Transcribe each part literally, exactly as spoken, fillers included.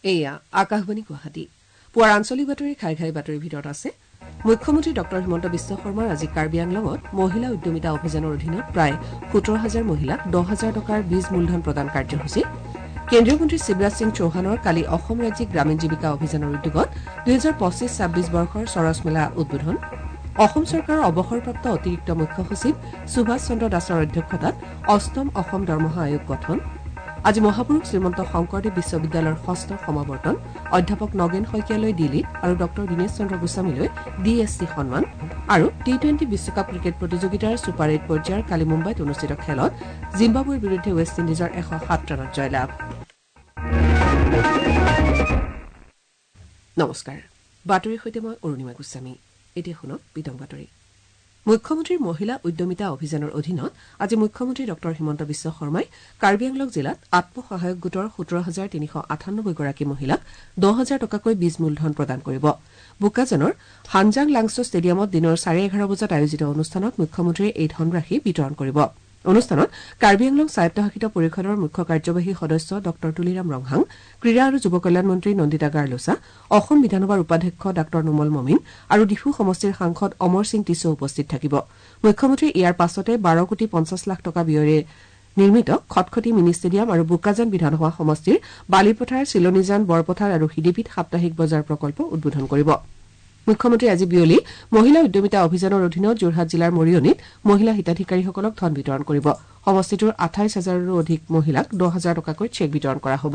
এয়া আকাশবাণী গুৱাহাটী পুৱাৰ আঞ্চলিক বাতৰি খাই খাই বাতৰিৰ ভিতৰত আছে মুখ্যমন্ত্ৰী ডক্টৰ হিমন্ত বিশ্ব শৰ্মাৰ আজি কাৰ্বি আংলঙত মহিলা উদ্যমিতা অভিযানৰ অধীনত প্ৰায় সোতৰ হাজাৰ মহিলাক দহ হাজাৰ টকাৰ বীজ মূলধন প্ৰদান কাৰ্যসূচী কেন্দ্ৰীয় মন্ত্ৰী শিৱৰাজ সিং চৌহানৰ কালি অসম ৰাজ্যিক গ্ৰামীণ জীৱিকা অভিযানৰ উদ্যোগত দুই হাজাৰ পঁচিছ ছাব্বিছ বৰ্ষৰ চৰচ মেলা উদ্বোধন অসম চৰকাৰৰ অৱসৰপ্ৰাপ্ত অতিৰিক্ত মুখ্য সচিব সুভাষ চন্দ্ৰ দাসৰ অধ্যক্ষতাত অষ্টম অসম দৰমহা আয়োগ গঠন আজি মহাপুৰুষ শ্ৰীমন্ত শংকৰদেৱ বিশ্ববিদ্যালয়ৰ ষষ্ঠ সমাৱৰ্তন অধ্যাপক নগেন শইকীয়ালৈ ডিলিট আৰু ডঃ দীনেশ চন্দ্ৰ গোস্বামীলৈ ডি এছ চি সন্মান আৰু টি টুৱেণ্টি বিশ্বকাপ ক্ৰিকেট প্ৰতিযোগিতাৰ ছুপাৰ এইট পৰ্যায়ৰ কালি মুম্বাইত অনুষ্ঠিত খেলত জিম্বাবুৱেৰ বিৰুদ্ধে ৱেষ্ট ইণ্ডিজৰ এশ সাত ৰানত জয়লাভ নমস্কাৰ বাতৰিৰ সৈতে মই অৰুণিমা গোস্বামী এতিয়া শুনক বিতং বাতৰি মুখ্যমন্ত্ৰীৰ মহিলা উদ্যমিতা অভিযানৰ অধীনত আজি মুখ্যমন্ত্ৰী ডক্টৰ হিমন্ত বিশ্ব শৰ্মাই কাৰ্বি আংলং জিলাত আত্মসহায়ক গোটৰ সোতৰ হাজাৰ তিনিশ আঠানব্বৈ গৰাকী মহিলাক দহ হাজাৰ টকাকৈ বীজ মূলধন প্ৰদান কৰিব বোকাজানৰ হানজাং লাংছো ষ্টেডিয়ামত দিনৰ চাৰে এঘাৰ বজাত আয়োজিত অনুষ্ঠানত মুখ্যমন্ত্ৰীয়ে এই ধনৰাশি বিতৰণ কৰিব অনুষ্ঠানত কাৰ্বি আংলং স্বায়ত্তশাসিত পৰিষদৰ মুখ্য কাৰ্যবাহী সদস্য ডঃ তুলিৰাম ৰংহাং ক্ৰীড়া আৰু যুৱ কল্যাণ মন্ত্ৰী নন্দিতা গাৰলোচা অসম বিধানসভাৰ উপাধ্যক্ষ ডাঃ নুমল মমিন আৰু ডিফু সমষ্টিৰ সাংসদ অমৰ সিং টিছো উপস্থিত থাকিব মুখ্যমন্ত্ৰীয়ে ইয়াৰ পাছতে বাৰ কোটি পঞ্চাছ লাখ টকা ব্যয়েৰে নিৰ্মিত খটখটি মিনি ষ্টেডিয়াম আৰু বোকাজান বিধানসভা সমষ্টিৰ বালিপথাৰ চিলনিজান বৰপথাৰ আৰু হিদিপিত সাপ্তাহিক বজাৰ প্ৰকল্প উদ্বোধন কৰিব মুখ্যমন্ত্ৰী আজি বিয়লি মহিলা উদ্যমিতা অভিযানৰ অধীনত যোৰহাট জিলাৰ মৰিয়নীত মহিলা হিতাধিকাৰীসকলক ধন বিতৰণ কৰিব সমষ্টিটোৰ আঠাইছ হাজাৰৰো অধিক মহিলাক দহ হাজাৰ টকাকৈ চেক বিতৰণ কৰা হ'ব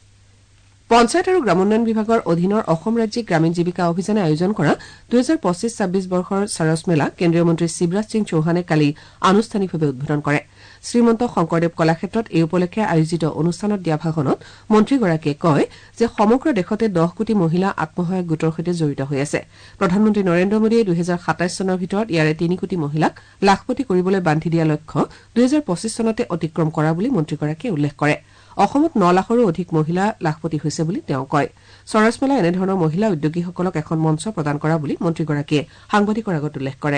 পঞ্চায়ত আৰু গ্ৰামোন্নয়ন বিভাগৰ অধীনৰ অসম ৰাজ্যিক গ্ৰামীণ জীৱিকা অভিযানে আয়োজন কৰা দুই হাজাৰ পঁচিছ ছাব্বিছ বৰ্ষৰ চৰচ মেলা কেন্দ্ৰীয় মন্ত্ৰী শিৱৰাজ সিং চৌহানে কালি আনুষ্ঠানিকভাৱে উদ্বোধন কৰে শ্ৰীমন্ত শংকৰদেৱ কলাক্ষেত্ৰত এই উপলক্ষে আয়োজিত অনুষ্ঠানত দিয়া ভাষণত মন্ত্ৰীগৰাকীয়ে কয় যে সমগ্ৰ দেশতে দহ কোটি মহিলা আত্মসহায়ক গোটৰ সৈতে জড়িত হৈ আছে প্ৰধানমন্ত্ৰী নৰেন্দ্ৰ মোদীয়ে দুই হাজাৰ সাতাইছ চনৰ ভিতৰত ইয়াৰে তিনি কোটি মহিলাক লাখপতি কৰিবলৈ বান্ধি দিয়া লক্ষ্য দুই হাজাৰ পঁচিছ চনতে অতিক্ৰম কৰা বুলি মন্ত্ৰীগৰাকীয়ে উল্লেখ কৰে অসমত ন লাখৰো অধিক মহিলা লাখপতি হৈছে বুলি তেওঁ কয় চৰচ মেলা এনেধৰণৰ মহিলা উদ্যোগীসকলক এখন মঞ্চ প্ৰদান কৰা বুলি মন্ত্ৰীগৰাকীয়ে সাংবাদিকৰ আগত উল্লেখ কৰে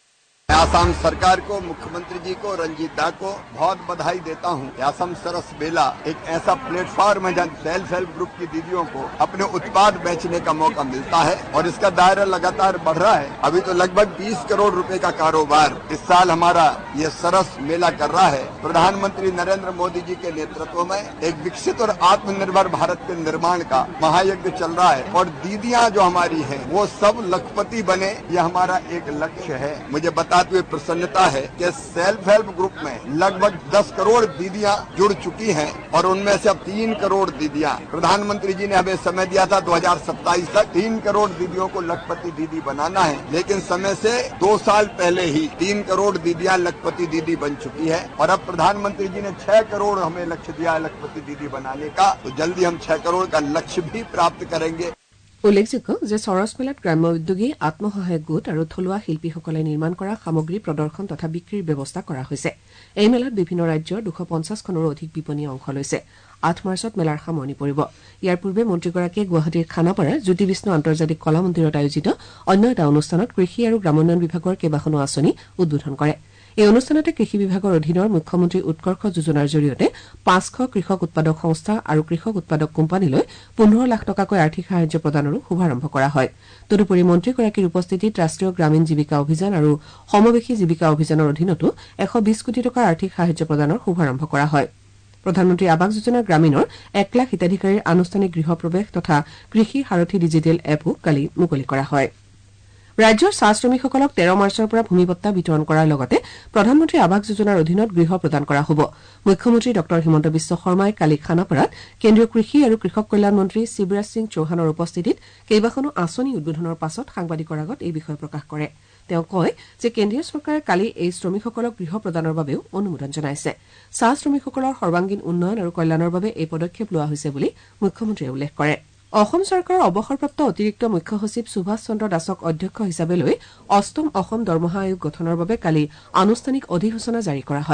असम सरकार को मुख्यमंत्री जी को रंजीत दा को बहुत बधाई देता हूँ। असम सरस मेला एक ऐसा प्लेटफॉर्म है जहाँ सेल्फ हेल्प ग्रुप की दीदियों को अपने उत्पाद बेचने का मौका मिलता है और इसका दायरा लगातार बढ़ रहा है। अभी तो लगभग बीस करोड़ रुपए का कारोबार इस साल हमारा ये सरस मेला कर रहा है। प्रधानमंत्री नरेंद्र मोदी जी के नेतृत्व में एक विकसित और आत्मनिर्भर भारत के निर्माण का महायज्ञ चल रहा है और दीदियां जो हमारी हैं वो सब लखपति बने, ये हमारा एक लक्ष्य है। मुझे बता हुए प्रसन्नता है कि सेल्फ हेल्प ग्रुप में लगभग दस करोड़ दीदियां जुड़ चुकी हैं और उनमें से अब तीन करोड़ दीदियां, प्रधानमंत्री जी ने हमें समय दिया था दो हजार सत्ताईस तक तीन करोड़ दीदियों को लखपति दीदी बनाना है, लेकिन समय से दो साल पहले ही तीन करोड़ दीदियां लखपति दीदी बन चुकी है और अब प्रधानमंत्री जी ने छह करोड़ हमें लक्ष्य दिया है लखपति दीदी बनाने का, तो जल्दी हम छह करोड़ का लक्ष्य भी प्राप्त करेंगे। উল্লেখযোগ্য যে চৰচ মেলাত গ্ৰাম্য উদ্যোগী আত্মসহায়ক গোট আৰু থলুৱা শিল্পীসকলে নিৰ্মাণ কৰা সামগ্ৰী প্ৰদৰ্শন তথা বিক্ৰীৰ ব্যৱস্থা কৰা হৈছে এই মেলাত বিভিন্ন ৰাজ্যৰ দুশ পঞ্চাছখনৰো অধিক বিপণীয়ে অংশ লৈছে আঠ মাৰ্চত মেলাৰ সামৰণি পৰিব ইয়াৰ পূৰ্বে মন্ত্ৰীগৰাকীয়ে গুৱাহাটীৰ খানাপাৰাৰ জ্যোতি বিষ্ণু আন্তৰ্জাতিক কলা মন্দিৰত আয়োজিত অন্য এটা অনুষ্ঠানত কৃষি আৰু গ্ৰামোন্নয়ন বিভাগৰ কেইবাখনো আঁচনি উদ্বোধন কৰে এই অনুষ্ঠানতে কৃষি বিভাগৰ অধীনৰ মুখ্যমন্ত্ৰী উৎকৰ্ষ যোজনাৰ জৰিয়তে পাঁচশ কৃষক উৎপাদক সংস্থা আৰু কৃষক উৎপাদক কোম্পানীলৈ পোন্ধৰ লাখ টকাকৈ আৰ্থিক সাহায্য প্ৰদানৰো শুভাৰম্ভ কৰা হয় তদুপৰি মন্ত্ৰীগৰাকীৰ উপস্থিতিত ৰাষ্ট্ৰীয় গ্ৰামীণ জীৱিকা অভিযান আৰু সমবেশী জীৱিকা অভিযানৰ অধীনতো এশ বিশ কোটি টকাৰ আৰ্থিক সাহায্য প্ৰদানৰ শুভাৰম্ভ কৰা হয় প্ৰধানমন্ত্ৰী আৱাস যোজনা গ্ৰামীণৰ এক লাখ হিতাধিকাৰীৰ আনুষ্ঠানিক গৃহ প্ৰৱেশ তথা কৃষি সাৰথী ডিজিটেল এপো কালি মুকলি কৰা হয় ৰাজ্যৰ চাহ শ্ৰমিকসকলক তেৰ মাৰ্চৰ পৰা ভূমিপট্টা বিতৰণ কৰাৰ লগতে প্ৰধানমন্ত্ৰী আৱাস যোজনাৰ অধীনত গৃহ প্ৰদান কৰা হ'ব মুখ্যমন্ত্ৰী ডক্টৰ হিমন্ত বিশ্ব শৰ্মাই কালি খানাপাৰাত কেন্দ্ৰীয় কৃষি আৰু কৃষক কল্যাণ মন্ত্ৰী শিৱৰাজ সিং চৌহানৰ উপস্থিতিত কেইবাখনো আঁচনি উদ্বোধনৰ পাছত সাংবাদিকৰ আগত এই বিষয়ে প্ৰকাশ কৰে তেওঁ কয় যে কেন্দ্ৰীয় চৰকাৰে কালি এই শ্ৰমিকসকলক গৃহ প্ৰদানৰ বাবেও অনুমোদন জনাইছে চাহ শ্ৰমিকসকলৰ সৰ্বাংগীন উন্নয়ন আৰু কল্যাণৰ বাবে এই পদক্ষেপ লোৱা হৈছে বুলি মুখ্যমন্ত্ৰীয়ে উল্লেখ কৰে অসম চৰকাৰৰ অৱসৰপ্ৰাপ্ত অতিৰিক্ত মুখ্য সচিব সুভাষ চন্দ্ৰ দাসক অধ্যক্ষ হিচাপে লৈ অষ্টম অসম দৰমহা আয়োগ গঠনৰ বাবে কালি আনুষ্ঠানিক অধিসূচনা জাৰি কৰা হয়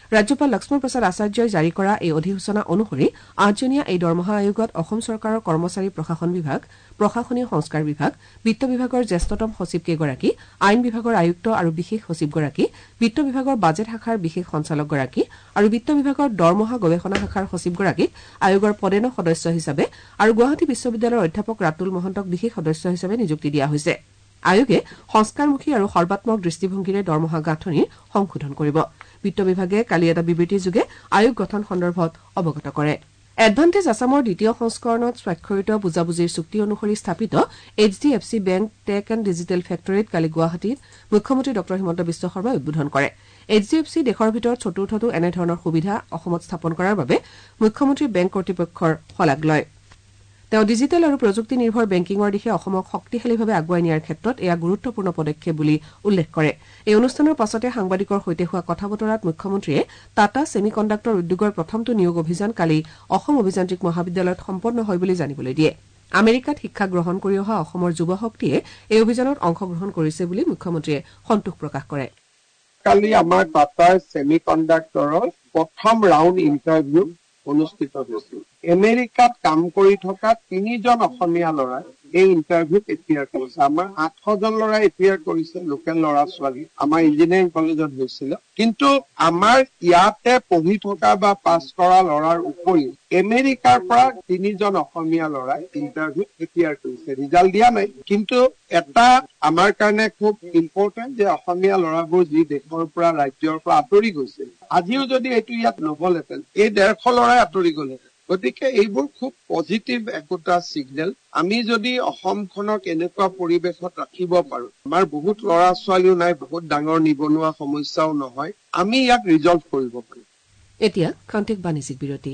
ৰাজ্যপাল লক্ষ্মণ প্ৰসাদ আচাৰ্যই জাৰি কৰা এই অধিসূচনা অনুসৰি আঠজনীয়া এই দৰমহা আয়োগত অসম চৰকাৰৰ কৰ্মচাৰী প্ৰশাসন বিভাগ, প্ৰশাসনীয় সংস্কাৰ বিভাগ, বিত্ত বিভাগৰ জ্যেষ্ঠতম সচিব কেইগৰাকী, আইন বিভাগৰ আয়ুক্ত আৰু বিশেষ সচিবগৰাকী, বিত্ত বিভাগৰ বাজেট শাখাৰ বিশেষ সঞ্চালকগৰাকী আৰু বিত্ত বিভাগৰ দৰমহা গৱেষণা শাখাৰ সচিবগৰাকীক আয়োগৰ পদেন সদস্য হিচাপে আৰু গুৱাহাটী বিশ্ববিদ্যালয়ৰ অধ্যাপক ৰাতুল মহন্তক বিশেষ সদস্য হিচাপে নিযুক্তি দিয়া হৈছে। আয়োগে সংস্কাৰমুখী আৰু সৰ্বাত্মক দৃষ্টিভংগীৰে দৰমহা গাঁথনিৰ সংশোধন কৰিব। বিত্ত বিভাগে কালি এটা বিবৃতিযোগে আয়োগ গঠন সন্দৰ্ভত অৱগত কৰে। এডভান্টেজ আছামৰ দ্বিতীয় সংস্কৰণত স্বাক্ষৰিত বুজাবুজিৰ চুক্তি অনুসৰি স্থাপিত H D F C bank tech and digital ফেক্টৰীত কালি গুৱাহাটীত মুখ্যমন্ত্ৰী ডঃ হিমন্ত বিশ্ব শৰ্মাই উদ্বোধন কৰে। এইচ ডি এফ চি দেশৰ ভিতৰত চতুৰ্থটো এনেধৰণৰ সুবিধা অসমত স্থাপন কৰাৰ বাবে মুখ্যমন্ত্ৰী বেংক কৰ্তৃপক্ষৰ শলাগ লয়। তেওঁ ডিজিটেল আৰু প্ৰযুক্তি নিৰ্ভৰ বেংকিঙৰ দিশে অসমক শক্তিশালীভাৱে আগুৱাই নিয়াৰ ক্ষেত্ৰত এয়া গুৰুত্বপূৰ্ণ পদক্ষেপ বুলি উল্লেখ কৰে। এই অনুষ্ঠানৰ পাছতে সাংবাদিকৰ সৈতে হোৱা কথা বতৰাত মুখ্যমন্ত্ৰীয়ে টাটা ছেমি কণ্ডাক্টৰ উদ্যোগৰ প্ৰথমটো নিয়োগ অভিযান কালি অসম অভিযান্ত্ৰিক মহাবিদ্যালয়ত সম্পন্ন হয় বুলি জানিবলৈ দিয়ে। আমেৰিকাত শিক্ষা গ্ৰহণ কৰি অহা অসমৰ যুৱ শক্তিয়ে এই অভিযানত অংশগ্ৰহণ কৰিছে বুলি মুখ্যমন্ত্ৰীয়ে সন্তোষ প্ৰকাশ কৰে। কালি আমাৰ টাটা ছেমি কণ্ডাক্টৰৰ প্ৰথম ৰাউণ্ড ইণ্টাৰভিউ অনুষ্ঠিত হৈছিল। আমেৰিকাত কাম কৰি থকা তিনিজন অসমীয়া ল'ৰাই এই ইণ্টাৰভিউত এপিয়াৰ কৰিছে। আমাৰ আঠশজন ল'ৰাই এপিয়াৰ কৰিছে, লোকেল ল'ৰা ছোৱালী আমাৰ ইঞ্জিনিয়াৰিং কলেজত হৈছিল। কিন্তু আমাৰ ইয়াতে পঢ়ি থকা বা পাছ কৰা ল'ৰাৰ উপৰিও আমেৰিকাৰ পৰা তিনিজন অসমীয়া ল'ৰাই ইণ্টাৰভিউত এপিয়াৰ কৰিছে। ৰিজাল্ট দিয়া নাই, কিন্তু এটা আমাৰ কাৰণে খুব ইম্পৰ্টেণ্ট যে অসমীয়া ল'ৰাবোৰ যি দেশৰ পৰা ৰাজ্যৰ পৰা আঁতৰি গৈছে, আজিও যদি এইটো ইয়াত নহলহেঁতেন এই ডেৰশ ল'ৰাই আঁতৰি গ'লহেঁতেন। গতিকে এইবোৰ খুব পজিটিভ একোটা ছিগনেল। আমি যদি অসমখনক এনেকুৱা পৰিৱেশত ৰাখিব পাৰো, আমাৰ বহুত ল'ৰা ছোৱালীও নাই, বহুত ডাঙৰ নিবনুৱা সমস্যাও নহয়, আমি ইয়াক ৰিজলভ কৰিব পাৰিম। এতিয়া খন্তেক বাণিজ্যিক বিৰতি।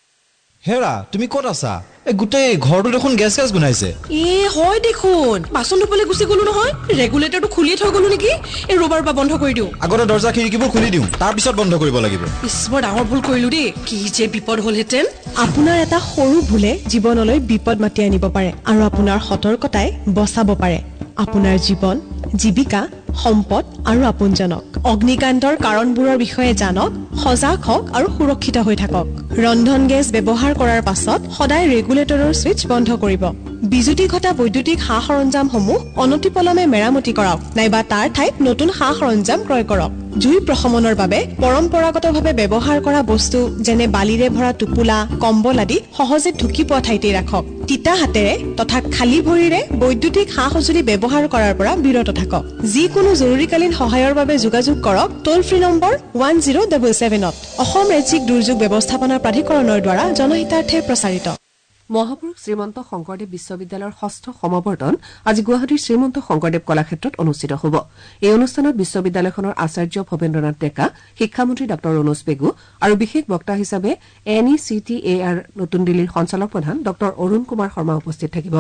হেৰা, তুমি ক'ত আছা? এই গোটেই ঘৰটো দেখোন গেছ গেছ গুনাইছে। এ হয় দেখোন, বাচন ধুবলৈ গুচি গলো নহয়, ৰেগুলেটৰটো খুলিয়ে থৈ গলো নেকি? এই ৰবাৰ পৰা বন্ধ কৰি দিওঁ। আগতে দৰ্জা খিৰিকীবোৰ খুলি দিওঁ, তাৰ পিছত বন্ধ কৰিব লাগিব। বৰ ডাঙৰ ভুল কৰিলো দেই, কি যে বিপদ হলহেঁতেন। আপোনাৰ এটা সৰু ভুলে জীৱনলৈ বিপদ মাতি আনিব পাৰে আৰু আপোনাৰ সতৰ্কতাই বচাব পাৰে আপোনাৰ জীৱন, জীৱিকা, সম্পদ আৰু আপোনজনক। অগ্নিকাণ্ডৰ কাৰণবোৰৰ বিষয়ে জানক, সজাগ হওক আৰু সুৰক্ষিত হৈ থাকক। ৰন্ধন গেছ ব্যৱহাৰ কৰাৰ পাছত সদায় ৰেগুলেটৰৰ ছুইচ বন্ধ কৰিব। বিজুতি ঘটা বৈদ্যুতিক সা সৰঞ্জামসমূহ অনতিপলমে মেৰামতি কৰক, নাইবা তাৰ ঠাইত নতুন সা সৰঞ্জাম ক্ৰয় কৰক। জুই প্ৰশমনৰ বাবে পৰম্পৰাগতভাৱে ব্যৱহাৰ কৰা বস্তু যেনে বালিৰে ভৰা টোপোলা, কম্বল আদি সহজে ঢুকি পোৱা ঠাইতেই ৰাখক। তিতা হাতেৰে তথা খালী ভৰিৰে বৈদ্যুতিক সা সঁজুলি ব্যৱহাৰ কৰাৰ পৰা বিৰত থাকক। যিকোনো জৰুৰীকালীন সহায়ৰ বাবে যোগাযোগ কৰক toll free number one zero' double ছেভেনত। অসম ৰাজ্যিক দুৰ্যোগ ব্যৱস্থাপনা প্ৰাধিকৰণৰ দ্বাৰা জনহিতাৰ্থে প্ৰচাৰিত। মহাপুৰুষ শ্ৰীমন্ত শংকৰদেৱ বিশ্ববিদ্যালয়ৰ ষষ্ঠ সমাৱৰ্তন আজি গুৱাহাটীৰ শ্ৰীমন্ত শংকৰদেৱ কলাক্ষেত্ৰত অনুষ্ঠিত হ'ব। এই অনুষ্ঠানত বিশ্ববিদ্যালয়খনৰ আচাৰ্য ভৱেন্দ্ৰনাথ ডেকা, শিক্ষামন্ত্ৰী ডাঃ ৰণোজ পেগু আৰু বিশেষ বক্তা হিচাপে N E C T A R নতুন দিল্লীৰ সঞ্চালক প্ৰধান ডাঃ অৰুণ কুমাৰ শৰ্মা উপস্থিত থাকিব।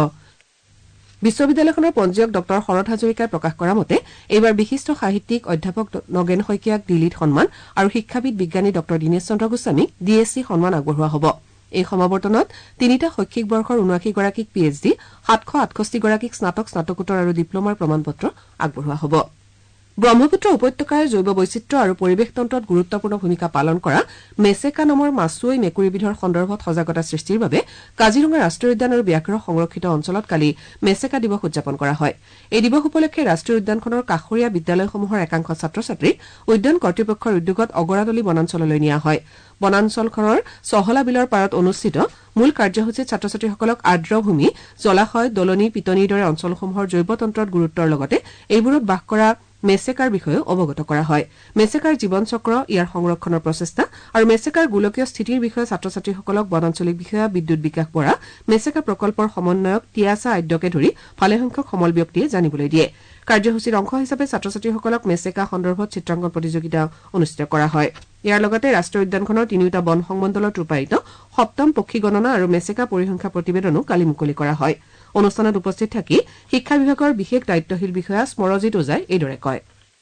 বিশ্ববিদ্যালয়খনৰ পঞ্জীয়ক ডাঃ শৰৎ হাজৰিকাই প্ৰকাশ কৰা মতে এইবাৰ বিশিষ্ট সাহিত্যিক অধ্যাপক নগেন শইকীয়াক ডিলিট সন্মান আৰু শিক্ষাবিদ বিজ্ঞানী ডাঃ দীনেশ চন্দ্ৰ গোস্বামীক ডি এছ চি সন্মান আগবঢ়োৱা হ'ব। এই সমাৱৰ্তনত তিনিটা শৈক্ষিক বৰ্ষৰ ঊনাশী গৰাকীক পি এইচ ডি, সাতশ আঠষষ্ঠি গৰাকীক স্নাতক স্নাতকোত্তৰ আৰু ডিপ্ল'মাৰ প্ৰমাণপত্ৰ আগবঢ়োৱা হ'ব। ব্ৰহ্মপুত্ৰ উপত্যকাৰ জৈৱ বৈচিত্ৰ্য আৰু পৰিৱেশ তন্ত্ৰত গুৰুত্বপূৰ্ণ ভূমিকা পালন কৰা মেচেকা নামৰ মাছুৱৈ মেকুৰীবিধৰ সন্দৰ্ভত সজাগতা সৃষ্টিৰ বাবে কাজিৰঙা ৰাষ্ট্ৰীয় উদ্যান আৰু ব্যাঘ্ৰ সংৰক্ষিত অঞ্চলত কালি মেচেকা দিৱস উদযাপন কৰা হয়। এই দিৱস উপলক্ষে ৰাষ্ট্ৰীয় উদ্যানখনৰ কাষৰীয়া বিদ্যালয়সমূহৰ একাংশ ছাত্ৰ ছাত্ৰীক উদ্যান কৰ্তৃপক্ষৰ উদ্যোগত অগৰাদলি বনাঞ্চললৈ নিয়া হয়। বনাঞ্চলখনৰ চহলা বিলৰ পাৰত অনুষ্ঠিত মূল কাৰ্যসূচীত ছাত্ৰ ছাত্ৰীসকলক আৰ্দ্ৰভূমি, জলাশয়, দলনি, পিটনিৰ দৰে অঞ্চলসমূহৰ জৈৱতন্ত্ৰত গুৰুত্বৰ লগতে এইবোৰত বাস কৰা মেচেকাৰ বিষয়েও অৱগত কৰা হয়। মেচেকাৰ জীৱন চক্ৰ, ইয়াৰ সংৰক্ষণৰ প্ৰচেষ্টা আৰু মেচেকাৰ গোলকীয় স্থিতিৰ বিষয়ে ছাত্ৰ ছাত্ৰীসকলক বনাঞ্চলিক বিষয়া বিদ্যুৎ বিকাশ বৰা, মেচেকা প্ৰকল্পৰ সমন্বয়ক তিয়াছা আদ্যকে ধৰি ভালেসংখ্যক সমল ব্যক্তিয়ে জানিবলৈ দিয়ে। কাৰ্যসূচীৰ অংশ হিচাপে ছাত্ৰ ছাত্ৰীসকলক মেচেকা সন্দৰ্ভত চিত্ৰাংকন প্ৰতিযোগিতা অনুষ্ঠিত কৰা হয়। ইয়াৰ লগতে ৰাষ্ট্ৰীয় উদ্যানখনৰ তিনিওটা বন সংমণ্ডলত ৰূপায়িত সপ্তম পক্ষী গণনা আৰু মেচেকা পৰিসংখ্যা প্ৰতিবেদনো কালি মুকলি কৰা হয়। অনুষ্ঠানত উপস্থিত থাকি শিক্ষা বিভাগৰ বিশেষ দায়িত্বশীল বিষয়া স্মৰজিৎ ওজাই এইদৰে কয়।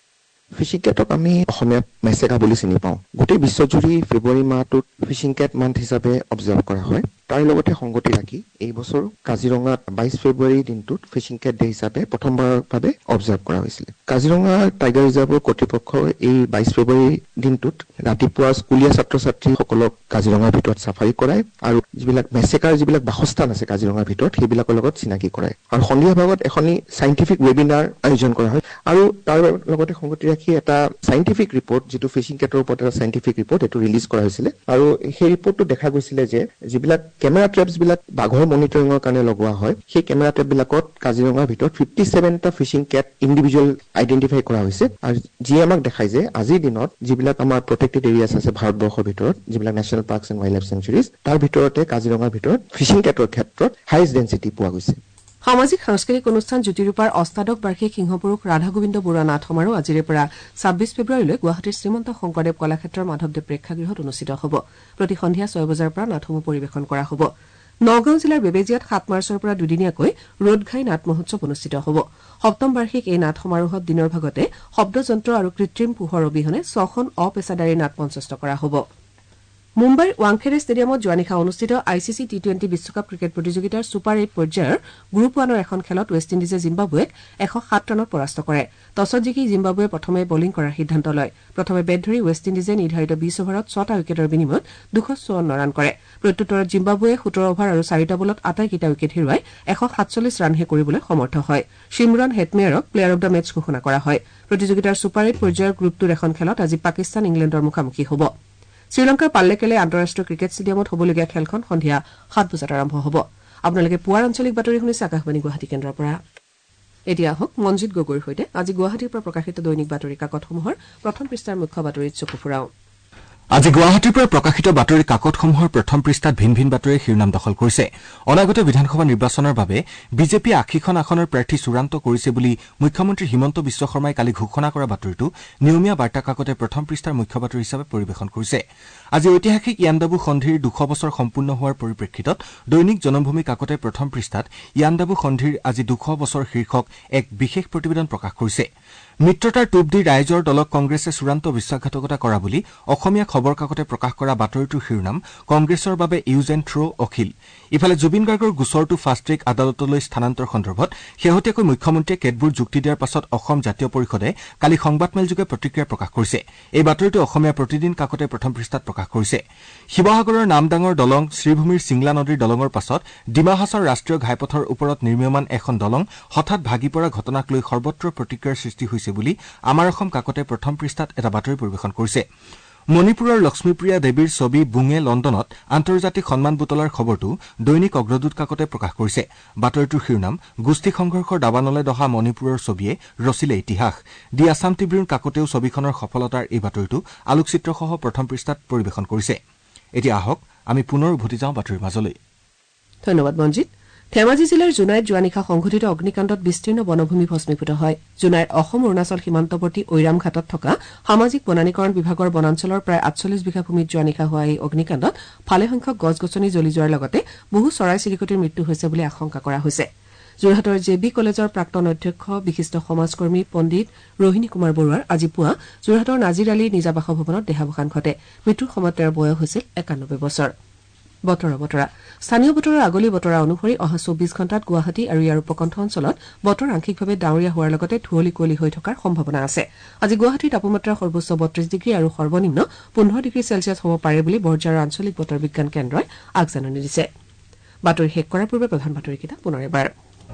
ফিচিং কেটক আমি অসমীয়াত মেচেকা বুলি চিনি পাওঁ। গোটেই বিশ্বজুৰি ফেব্ৰুৱাৰী মাহটোত ফিচিং কেট মান্থ হিচাপে অবজাৰ্ভ কৰা হয়। তাৰ লগতে সংগতি ৰাখি এই বছৰ কাজিৰঙাত বাইছ ফেব্ৰুৱাৰী দিনটোত ফিচিং কেট ডে হিচাপে প্ৰথমবাৰৰ বাবে অবজাৰ্ভ কৰা হৈছিলে। কাজিৰঙা টাইগাৰ ৰিজাৰ্ভৰ কৰ্তৃপক্ষই এই বাইছ ফেব্ৰুৱাৰী দিনটোত ৰাতিপুৱা স্কুলীয়া ছাত্ৰ ছাত্ৰীসকলক কাজিৰঙাৰ ভিতৰত চাফাৰী কৰায় আৰু যিবিলাক মেচেকাৰ যিবিলাক বাসস্থান আছে কাজিৰঙাৰ ভিতৰত সেইবিলাকৰ লগত চিনাকি কৰায় আৰু সন্ধিয়া ভাগত এখনি চাইণ্টিফিক ৱেবিনাৰ আয়োজন কৰা হয় আৰু তাৰ লগতে সংগতি ৰাখি এটা চাইণ্টিফিক ৰিপৰ্ট যিটো ফিচিং কেটৰ ওপৰত এটা চাইণ্টিফিক ৰিপৰ্ট এইটো ৰিলিজ কৰা হৈছিলে আৰু সেই ৰিপৰ্টটো দেখা গৈছিলে যে যিবিলাক কেমেৰা ট্ৰেপছ বিলাক বাঘৰ মনিটৰিঙৰ কাৰণে লগোৱা হয় সেই কেমেৰা ট্ৰেপ বিলাকত কাজিৰঙাৰ ভিতৰত ফিফটি ছেভেনটা ফিচিং কেট ইণ্ডিভিজুৱেল আইডেণ্টিফাই কৰা হৈছে আৰু যিয়ে আমাক দেখাই যে আজিৰ দিনত যিবিলাক আমাৰ প্ৰটেক্টেড এৰিয়াছ আছে ভাৰতবৰ্ষৰ ভিতৰত যিবিলাক national parks and wildlife sanctuaries তাৰ ভিতৰতে কাজিৰঙাৰ ভিতৰত ফিচিং কেটৰ ক্ষেত্ৰত হাইষ্ট ডেঞ্চিটি পোৱা গৈছে। সামাজিক সাংস্কৃতিক অনুষ্ঠান জ্যোতিৰূপাৰ অষ্টাদশ বাৰ্ষিক সিংহপুৰুষ ৰাধা গোবিন্দ বৰুৱা নাট সমাৰোহ আজিৰে পৰা ছাব্বিছ ফেব্ৰুৱাৰীলৈ গুৱাহাটীৰ শ্ৰীমন্ত শংকৰদেৱ কলাক্ষেত্ৰৰ মাধৱদেৱ প্ৰেক্ষাগৃহত অনুষ্ঠিত হ'ব। প্ৰতি সন্ধিয়া ছয় বজাৰ পৰা নাটসমূহ পৰিৱেশন কৰা হ'ব। নগাঁও জিলাৰ বেবেজিয়াত সাত মাৰ্চৰ পৰা দুদিনীয়াকৈ ৰ'দঘাই নাট মহোৎসৱ অনুষ্ঠিত হ'ব। সপ্তম বাৰ্ষিক এই নাট সমাৰোহত দিনৰ ভাগতে শব্দযন্ত্ৰ আৰু কৃত্ৰিম পোহৰ অবিহনে ছখন অপেচাদাৰী নাট মঞ্চস্থ কৰা হ'ব। মুম্বাইৰ ৱাংখেড়ে ষ্টেডিয়ামত যোৱা নিশা অনুষ্ঠিত I C C T twenty বিশ্বকাপ ক্ৰিকেট প্ৰতিযোগিতাৰ ছুপাৰ এইট পৰ্যায়ৰ গ্ৰুপ ওৱানৰ এখন খেলত ৱেষ্ট ইণ্ডিজে জিম্বাবুৱেক এশ সাত ৰানত পৰাস্ত কৰে। টছত জিকি জিম্বাবুৱে প্ৰথমে বলিং কৰাৰ সিদ্ধান্ত লয়। প্ৰথমে বেট ধৰি ৱেষ্ট ইণ্ডিজে নিৰ্ধাৰিত বিশ অভাৰত ছটা উইকেটৰ বিনিময়ত দুশ চৌৱন্ন ৰান কৰে। প্ৰত্যুত্তৰত জিম্বাবুৱে সোতৰ অভাৰ আৰু চাৰিটা বলত আটাইকেইটা উইকেট হেৰুৱাই এশ সাতচল্লিছ ৰানহে কৰিবলৈ সমৰ্থ হয়। শিমৰন হেটমেয়াৰক প্লেয়াৰ অব দ্য মেচ ঘোষণা কৰা হয়। প্ৰতিযোগিতাৰ ছুপাৰ এইট পৰ্যায়ৰ গ্ৰুপটোৰ এখন খেলত আজি পাকিস্তান ইংলেণ্ডৰ মুখামুখি হ'ব। শ্ৰীলংকাৰ পাল্লেকেলে আন্তঃৰাষ্ট্ৰীয় ক্ৰিকেট ষ্টেডিয়ামত হ'বলগীয়া খেলখন সন্ধিয়া সাত বজাত আৰম্ভ হ'ব। আপোনালোকে পুৱাৰ আঞ্চলিক বাতৰি শুনিছে আকাশবাণী গুৱাহাটী কেন্দ্ৰৰ পৰা। এতিয়া আহক মনজিৎ গগৈৰ সৈতে আজি গুৱাহাটীৰ পৰা প্ৰকাশিত দৈনিক বাতৰি কাকতসমূহৰ প্ৰথম পৃষ্ঠাৰ মুখ্য বাতৰিত চকু ফুৰাওঁ। আজি গুৱাহাটীৰ পৰা প্ৰকাশিত বাতৰি কাকতসমূহৰ প্ৰথম পৃষ্ঠাত ভিন ভিন বাতৰিয়ে শিৰোনাম দখল কৰিছে। অনাগত বিধানসভা নিৰ্বাচনৰ বাবে বিজেপিয়ে আশীখন আসনৰ প্ৰাৰ্থী চূড়ান্ত কৰিছে বুলি মুখ্যমন্ত্ৰী হিমন্ত বিশ্ব শৰ্মাই কালি ঘোষণা কৰা বাতৰিটো নিয়মীয়া বাৰ্তা কাকতে প্ৰথম পৃষ্ঠাৰ মুখ্য বাতৰি হিচাপে পৰিৱেশন কৰিছে। আজি ঐতিহাসিক ইয়াণ্ডাবু সন্ধিৰ দুশ বছৰ সম্পূৰ্ণ হোৱাৰ পৰিপ্ৰেক্ষিতত দৈনিক জনমভূমি কাকতে প্ৰথম পৃষ্ঠাত ইয়াণ্ডাবু সন্ধিৰ আজি দুশ বছৰ শীৰ্ষক এক বিশেষ প্ৰতিবেদন প্ৰকাশ কৰিছে। মিত্ৰতাৰ টোপ দি ৰাইজৰ দলক কংগ্ৰেছে চূড়ান্ত বিশ্বাসঘাতকতা কৰা বুলি অসমীয়া খবৰ কাকতে প্ৰকাশ কৰা বাতৰিটোৰ শিৰোনাম কংগ্ৰেছৰ বাবে ইউজ এণ্ড থ্ৰ' অখিল। ইফালে জুবিন গাৰ্গৰ গোচৰটো ফাষ্ট ট্ৰেক আদালতলৈ স্থানান্তৰ সন্দৰ্ভত শেহতীয়াকৈ মুখ্যমন্ত্ৰীয়ে কেতবোৰ যুক্তি দিয়াৰ পাছত অসম জাতীয় পৰিষদে কালি সংবাদমেলযোগে প্ৰতিক্ৰিয়া প্ৰকাশ কৰিছে। এই বাতৰিটো অসমীয়া প্ৰতিদিন কাকতে প্ৰথম পৃষ্ঠাত প্ৰকাশ কৰিছে। শিৱসাগৰৰ নামডাঙৰ দলং শ্ৰীভূমিৰ চিংলা নদীৰ দলঙৰ পাছত ডিমা হাছাওৰ ৰাষ্ট্ৰীয় ঘাইপথৰ ওপৰত নিৰ্মীয়মান এখন দলং হঠাৎ ভাগি পৰা ঘটনাক লৈ সৰ্বত্ৰ প্ৰতিক্ৰিয়াৰ সৃষ্টি হৈছে বুলি আমাৰ অসম কাকতে প্ৰথম পৃষ্ঠাত এটা বাতৰি পৰিৱেশন কৰিছে। মণিপুৰৰ লক্ষ্মীপ্ৰিয়া দেৱীৰ ছবি বুঙে লণ্ডনত আন্তৰ্জাতিক সন্মান বুটলাৰ খবৰটো দৈনিক অগ্ৰদূত কাকতে প্ৰকাশ কৰিছে। বাতৰিটোৰ শিৰোনাম গোষ্ঠী সংঘৰ্ষৰ দাবানলে দহা মণিপুৰৰ ছবিয়ে ৰচিলে ইতিহাস। দি আছাম ট্ৰিবিউন কাকতেও ছবিখনৰ সফলতাৰ এই বাতৰিটো আলোকচিত্ৰসহ প্ৰথম পৃষ্ঠাত পৰিৱেশন কৰিছে। এতিয়া আহক আমি পুনৰ উভতি যাওঁ বাতৰিৰ মাজলৈ। ধন্যবাদ মনজিৎ। ধেমাজি জিলাৰ জোনাইত যোৱা নিশা সংঘটিত অগ্নিকাণ্ডত বিস্তীৰ্ণ বনভূমি ভস্মীভূত হয়। জোনাইৰ অসম অৰুণাচল সীমান্তৱৰ্তী ঐৰাম ঘাটত থকা সামাজিক বনানীকৰণ বিভাগৰ বনাঞ্চলৰ প্ৰায় আঠচল্লিছ বিঘা ভূমিত যোৱা নিশা হোৱা এই অগ্নিকাণ্ডত ভালেসংখ্যক গছ গছনি জ্বলি যোৱাৰ লগতে বহু চৰাই চিৰিকটিৰ মৃত্যু হৈছে বুলি আশংকা কৰা হৈছে। যোৰহাটৰ জে বি কলেজৰ প্ৰাক্তন অধ্যক্ষ বিশিষ্ট সমাজকৰ্মী পণ্ডিত ৰোহিণী কুমাৰ বৰুৱাৰ আজি পুৱা যোৰহাটৰ নাজিৰ আলী নিজা বাসভৱনত দেহাৱসান ঘটে। মৃত্যুৰ সময়ত তেওঁৰ বয়স হৈছিল একানব্বৈ বছৰ। বতৰৰ বতৰা স্থানীয় বতৰৰ আগলি বতৰা অনুসৰি অহা চৌবিছ ঘণ্টাত গুৱাহাটী আৰু ইয়াৰ উপকণ্ঠ অঞ্চলত বতৰ আংশিকভাৱে ডাৱৰীয়া হোৱাৰ লগতে ধুঁৱলি কুঁৱলী হৈ থকাৰ সম্ভাৱনা আছে। আজি গুৱাহাটীৰ তাপমাত্ৰা সৰ্বোচ্চ বত্ৰিশ ডিগ্ৰী আৰু সৰ্বনিম্ন পোন্ধৰ ডিগ্ৰী চেলছিয়াছ হ'ব পাৰে বুলি বৰঝাৰৰ আঞ্চলিক বতৰ বিজ্ঞান কেন্দ্ৰই আগজাননী দিছে। বাতৰি শেষ কৰাৰ পূৰ্বে প্ৰধান বাতৰিকেইটা পুনৰ এবাৰ।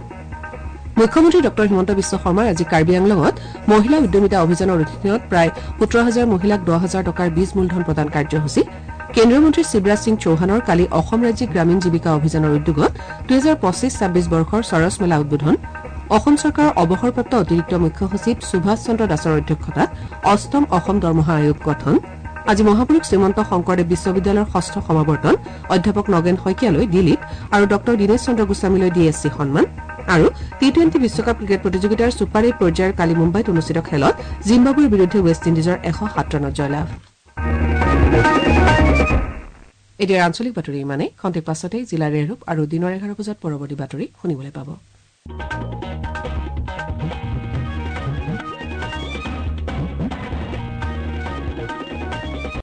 মুখ্যমন্ত্ৰী ডঃ হিমন্ত বিশ্ব শৰ্মাই আজি কাৰ্বি আংলঙত মহিলা উদ্যমিতা অভিযানৰ অধীনত প্ৰায় সোতৰ হাজাৰ মহিলাক দহ হাজাৰ টকাৰ বীজ মূলধন প্ৰদান কাৰ্যসূচী। কেন্দ্ৰীয় মন্ত্ৰী শিৱৰাজ সিং চৌহানৰ কালি অসম ৰাজ্যিক গ্ৰামীণ জীৱিকা অভিযানৰ উদ্যোগত দুহেজাৰ পঁচিছ ছাব্বিছ বৰ্ষৰ চৰচ মেলা উদ্বোধন। অসম চৰকাৰৰ অৱসৰপ্ৰাপ্ত অতিৰিক্ত মুখ্য সচিব সুভাষ চন্দ্ৰ দাসৰ অধ্যক্ষতাত অষ্টম অসম দৰমহা আয়োগ গঠন। আজি মহাপুৰুষ শ্ৰীমন্ত শংকৰদেৱ বিশ্ববিদ্যালয়ৰ ষষ্ঠ সমাৱৰ্তন। অধ্যাপক নগেন শইকীয়ালৈ দিলীপ আৰু ডঃ দীনেশ চন্দ্ৰ গোস্বামীলৈ ডি এছ চি সন্মান। আৰু টি টুৱেণ্টি বিশ্বকাপ ক্ৰিকেট প্ৰতিযোগিতাৰ ছুপাৰ এইট পৰ্যায়ৰ কালি মুম্বাইত অনুষ্ঠিত খেলত জিম্বাবুৱেৰ বিৰুদ্ধে ৱেষ্ট ইণ্ডিজৰ এশ সাত ৰানত জয়লাভ। এতিয়া আঞ্চলিক বাতৰি ইমানেই। খন্তেক পাছতে জিলাৰ ৰেৰূপ আৰু দিনৰ এঘাৰ বজাত পৰৱৰ্তী বাতৰি শুনিবলৈ পাব।